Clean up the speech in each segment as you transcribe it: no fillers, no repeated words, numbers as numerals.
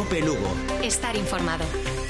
Cope Lugo. Estar informado.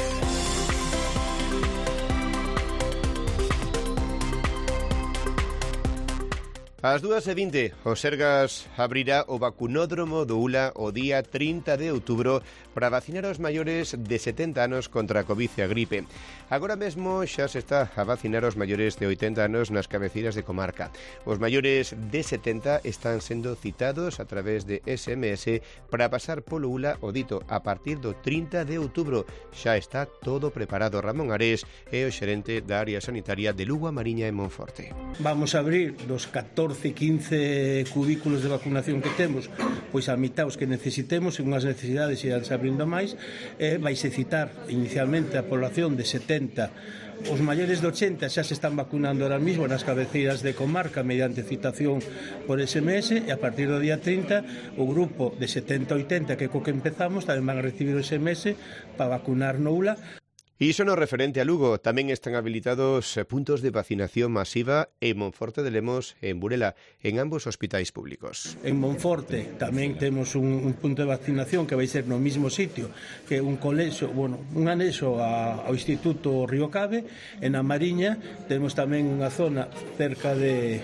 Ás 2:20, o Sergas abrirá o vacunódromo do ULA o día 30 de outubro para vacinar aos maiores de 70 anos contra a Covid e a gripe. Agora mesmo xa se está a vacinar aos maiores de 80 anos nas cabeceiras de comarca. Os maiores de 70 están sendo citados a través de SMS para pasar polo ULA o dito a partir do 30 de outubro. Xa está todo preparado. Ramón Ares é o xerente da área sanitaria de Lugo, a Mariña e Monforte. Vamos a abrir dos 15 cubículos de vacunación que temos, pois a mitad os que necesitemos, en unhas necesidades iránse abrindo máis, vaise citar inicialmente a población de 70. Os maiores de 80 xa se están vacunando ahora mismo nas cabeceiras de comarca mediante citación por SMS, e a partir do día 30 o grupo de 70-80 que co que empezamos tamén van a recibir o SMS para vacunar no ULA. Iso no referente a Lugo, tamén están habilitados puntos de vacinación masiva en Monforte de Lemos e en Burela, en ambos hospitais públicos. En Monforte tamén temos un punto de vacinación que vai ser no mismo sitio, que un colexo, un anexo ao Instituto Río Cabe. En a Mariña temos tamén unha zona cerca de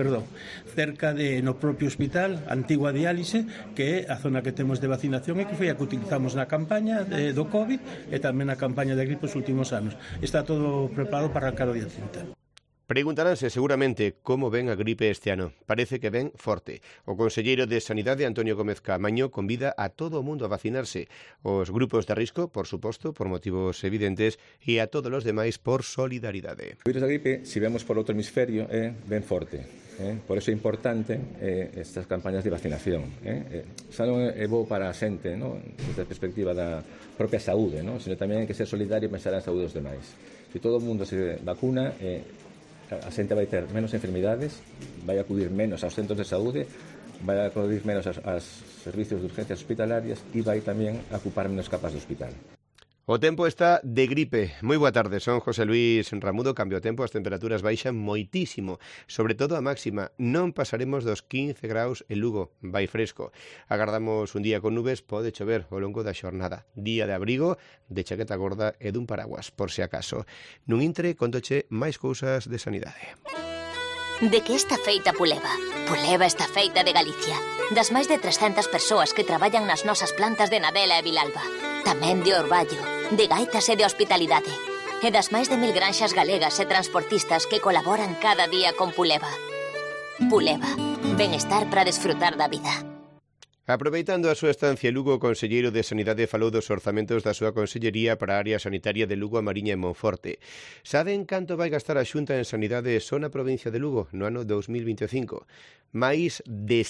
no propio hospital, antigua diálise, que é a zona que temos de vacinación e que foi a que utilizamos na campaña do COVID e tamén na campaña de gripe os últimos anos. Está todo preparado para arrancar o día 30. Preguntaránse seguramente como ven a gripe este ano. Parece que ven forte. O conselleiro de Sanidade, Antonio Gómez Caamaño, convida a todo o mundo a vacinarse. Os grupos de risco, por suposto, por motivos evidentes, e a todos os demais por solidaridade. O virus da gripe, se vemos por outro hemisferio, é ben forte. Por iso é importante estas campañas de vacinación. Xa non é bo para a xente, desde a perspectiva da propia saúde, sino tamén hai que ser solidario e pensar na saúde dos demais. Se todo o mundo se vacuna, a xente vai ter menos enfermidades, vai acudir menos aos centros de saúde, vai acudir menos aos servicios de urgencias hospitalarias e vai tamén ocupar menos capas do hospital. O tempo está de gripe. Moi boa tarde, son José Luis Ramudo. Cambio o tempo, as temperaturas baixan moitísimo, sobre todo a máxima. Non pasaremos dos 15 graus en Lugo, vai fresco. Agardamos un día con nubes, pode chover ao longo da xornada. Día de abrigo, de chaqueta gorda e dun paraguas, por se acaso. Nun intre, contoche máis cousas de sanidade. De que está feita Puleva? Puleva está feita de Galicia. Das máis de 300 persoas que traballan nas nosas plantas de Nadela e Vilalba. Tamén de Orballo, de Gaitas e de Hospitalidade. E das máis de 1000 granxas galegas e transportistas que colaboran cada día con Puleva. Puleva, benestar para desfrutar da vida. Aproveitando a súa estancia en Lugo, o conselleiro de Sanidade falou dos orzamentos da súa consellería para a área sanitaria de Lugo, a Mariña e Monforte. Saben canto vai gastar a Xunta en sanidade só na provincia de Lugo no ano 2025? Máis de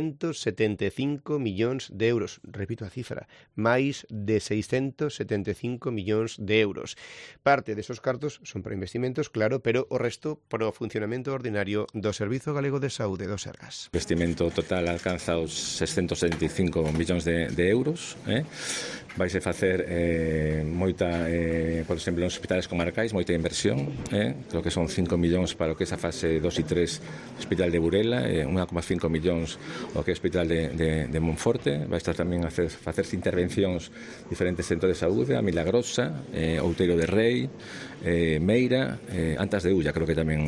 675 millóns de euros. Repito a cifra, máis de 675 millóns de euros. Parte desos cartos son para investimentos, claro, pero o resto para o funcionamento ordinario do Servizo Galego de Saúde do Sergas. O investimento total alcanza os 675 millóns de euros. Vaise facer moita, por exemplo, nos hospitales comarcais, moita inversión. Creo que son 5 millóns para o que é esa fase 2 e 3 do Hospital de Burela, 1,5 millóns o que é o Hospital de Monforte. Vai estar tamén a facerse intervencións diferentes centros de saúde, a Milagrosa, Outeiro de Rei, Meira, Antas de Ulla, creo que tamén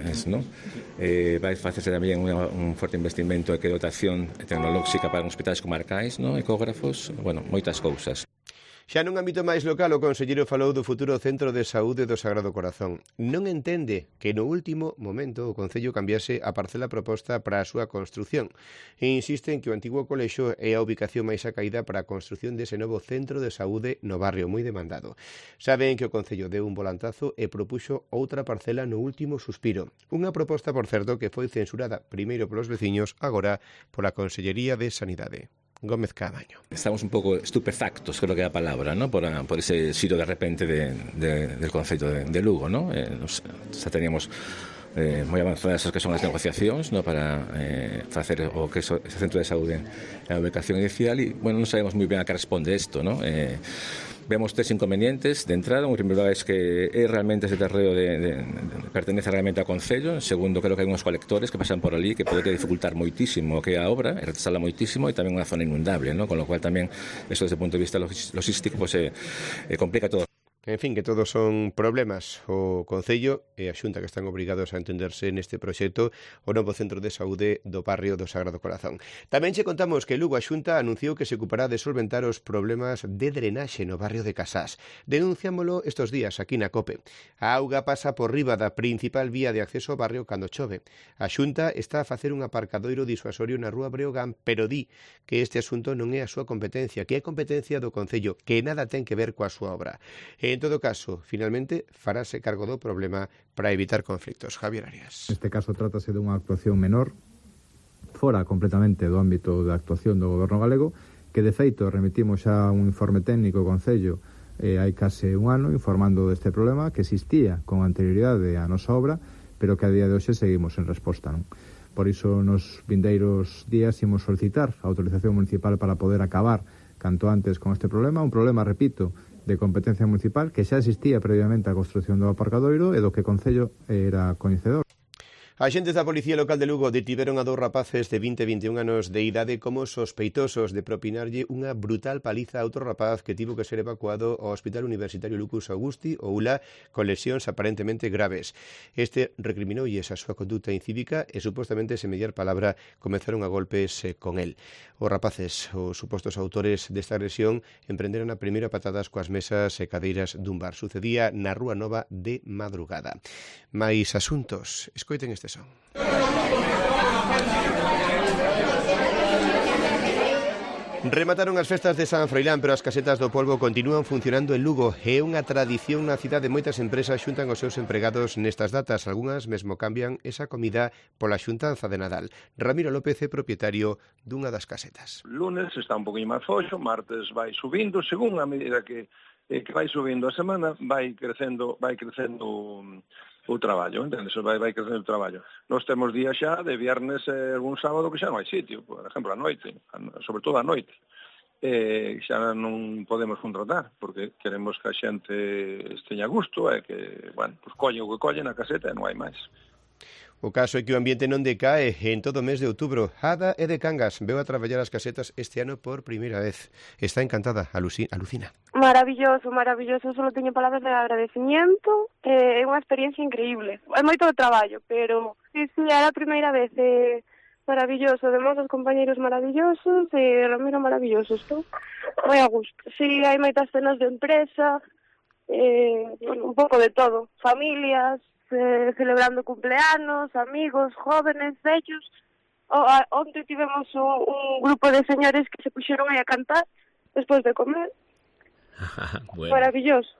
vai facerse tamén un forte investimento de dotación tecnolóxica para os hospitais comarcais, ecógrafos, moitas cousas. Xa nun ámbito máis local, o conselleiro falou do futuro Centro de Saúde do Sagrado Corazón. Non entende que no último momento o Concello cambiase a parcela proposta para a súa construción e insiste en que o antigo colexio é a ubicación máis acaída para a construción dese novo Centro de Saúde no barrio moi demandado. Saben que o Concello deu un volantazo e propuxo outra parcela no último suspiro. Unha proposta, por certo, que foi censurada primeiro polos veciños, agora pola Consellería de Sanidade. Gómez Caamaño. Estamos un pouco estupefactos, creo que é a palabra, por ese xiro de repente del Concello de Lugo, xa teníamos moi avanzadas as que son as negociacións para facer o que é ese centro de saúde a ubicación inicial e, non sabemos moi ben a que responde isto, Vemos tres inconvenientes de entrada. En primer lugar es que realmente ese terreo pertenece realmente ao Concello. En segundo, creo que hai uns colectores que pasan por ali que pode dificultar moitísimo que a obra, e retrasarla moitísimo, e tamén unha zona inundable, ¿no? Con lo cual tamén, eso desde o punto de vista logístico, pues, complica todo. En fin, que todos son problemas. O Concello e a Xunta que están obrigados a entenderse neste proxecto o novo centro de saúde do barrio do Sagrado Corazón. Tamén che contamos que Lugo a Xunta anunciou que se ocupará de solventar os problemas de drenaxe no barrio de Casás. Denunciámolo estos días aquí na COPE. A auga pasa por riba da principal vía de acceso ao barrio cando chove. A Xunta está a facer un aparcadoiro disuasorio na Rúa Breogán, pero di que este asunto non é a súa competencia, que é competencia do Concello, que nada ten que ver coa súa obra. En todo caso, finalmente, farase cargo do problema para evitar conflictos. Javier Arias. Neste caso trátase dunha actuación menor, fora completamente do ámbito da actuación do Goberno galego, que de feito remitimos xa un informe técnico ao Concello hai case un ano informando deste problema que existía con anterioridade á nosa obra, pero que a día de hoxe seguimos en resposta, non? Por iso nos vindeiros días imos solicitar a autorización municipal para poder acabar canto antes con este problema, un problema, repito, de competencia municipal que xa existía previamente a construción do aparcadoiro e do que o Concello era coñecedor. Axentes da Policía Local de Lugo detiveron a 2 rapaces de 20 e 21 anos de idade como sospeitosos de propinarlle unha brutal paliza a outro rapaz que tivo que ser evacuado ao Hospital Universitario Lucus Augusti, o ULA, con lesións aparentemente graves. Este recriminoulle a súa conduta incívica e supostamente sen mediar palabra comenzaron a golpes con el. Os rapaces, os supostos autores desta agresión, emprenderon a primeira patadas coas mesas e cadeiras dun bar. Sucedía na Rúa Nova de madrugada. Mais asuntos, escoiten este son. Remataron as festas de San Froilán, pero as casetas do polvo continúan funcionando en Lugo. É unha tradición na cidade. Moitas empresas xuntan os seus empregados nestas datas. Algúnas mesmo cambian esa comida pola xuntanza de Nadal. Ramiro López é propietario dunha das casetas. Lunes está un poquinho máis foxo, martes vai subindo, según a medida que vai subindo a semana, vai crecendo o traballo, entendes? Vai crecendo o traballo. Nós temos días xa de viernes e algún sábado que xa non hai sitio, por exemplo, a noite, sobre todo a noite. Xa non podemos contratar, porque queremos que a xente esteña a gusto e que, bueno, pues collen o que collen na caseta e non hai máis. O caso é que o ambiente non decae en todo o mes de outubro. Ada é de Cangas, veu a traballar as casetas este ano por primeira vez. Está encantada, alucina. Maravilloso, maravilloso, solo teño palabras de agradecimiento, é unha experiencia increíble. É moito de traballo, pero sí, era a primeira vez, maravilloso, además os compañeros maravillosos, Ramiro maravilloso, estou moi a gusto. Sí, hai moitas cenas de empresa, un pouco de todo, familias, celebrando cumpleanos, amigos, jóvenes, vellos. Onte tivemos un grupo de señores que se puxeron aí a cantar despois de comer. Bueno. Maravilloso.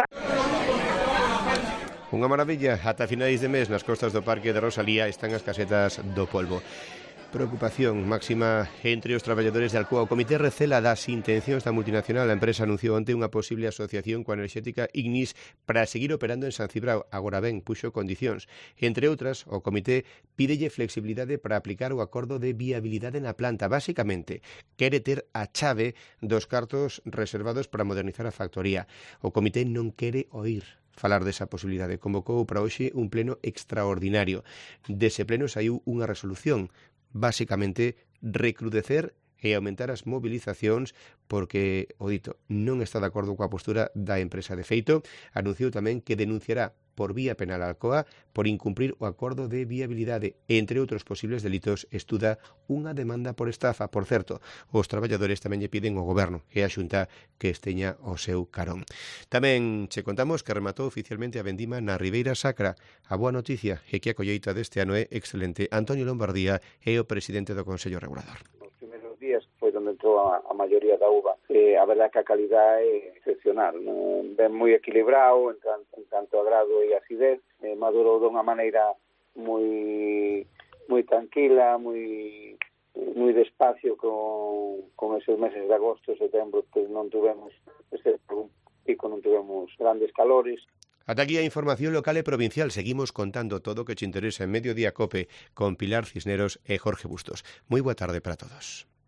Unha maravilla. Ata finais de mes nas costas do Parque de Rosalía están as casetas do polvo. Preocupación máxima entre os traballadores de Alcoa. O Comité recela das intencións da multinacional. A empresa anunciou onte unha posible asociación coa enerxética Ignis para seguir operando en San Cibrao. Agora ben, puxo condicións. Entre outras, o Comité pídelle flexibilidade para aplicar o acordo de viabilidade na planta. Básicamente, quere ter a chave dos cartos reservados para modernizar a factoría. O Comité non quere oír falar desa posibilidade. Convocou para hoxe un pleno extraordinario. Dese pleno saiu unha resolución, básicamente recrudecer e aumentar as movilizacións porque, o dito, non está de acordo coa postura da empresa. De feito, anunciou tamén que denunciará por vía penal a Alcoa por incumprir o acordo de viabilidade. Entre outros posibles delitos, estuda unha demanda por estafa. Por certo, os traballadores tamén lle piden ao Goberno e a Xunta que esteña o seu carón. Tamén che contamos que rematou oficialmente a vendima na Ribeira Sacra. A boa noticia é que a colleita deste ano é excelente. Antonio Lombardía é o presidente do Consello Regulador. Días foi onde entrou a maioría da uva. A verdade é que a calidad é excepcional, ben moi equilibrado en canto a grado e acidez, madurou dunha maneira moi tranquila, moi despacio con esos meses de agosto e setembro que non tuvemos ese pico, non tuvemos grandes calores. Ata aquí a información local e provincial. Seguimos contando todo o que te interesa en Mediodía Cope con Pilar Cisneros e Jorge Bustos. Moi boa tarde para todos.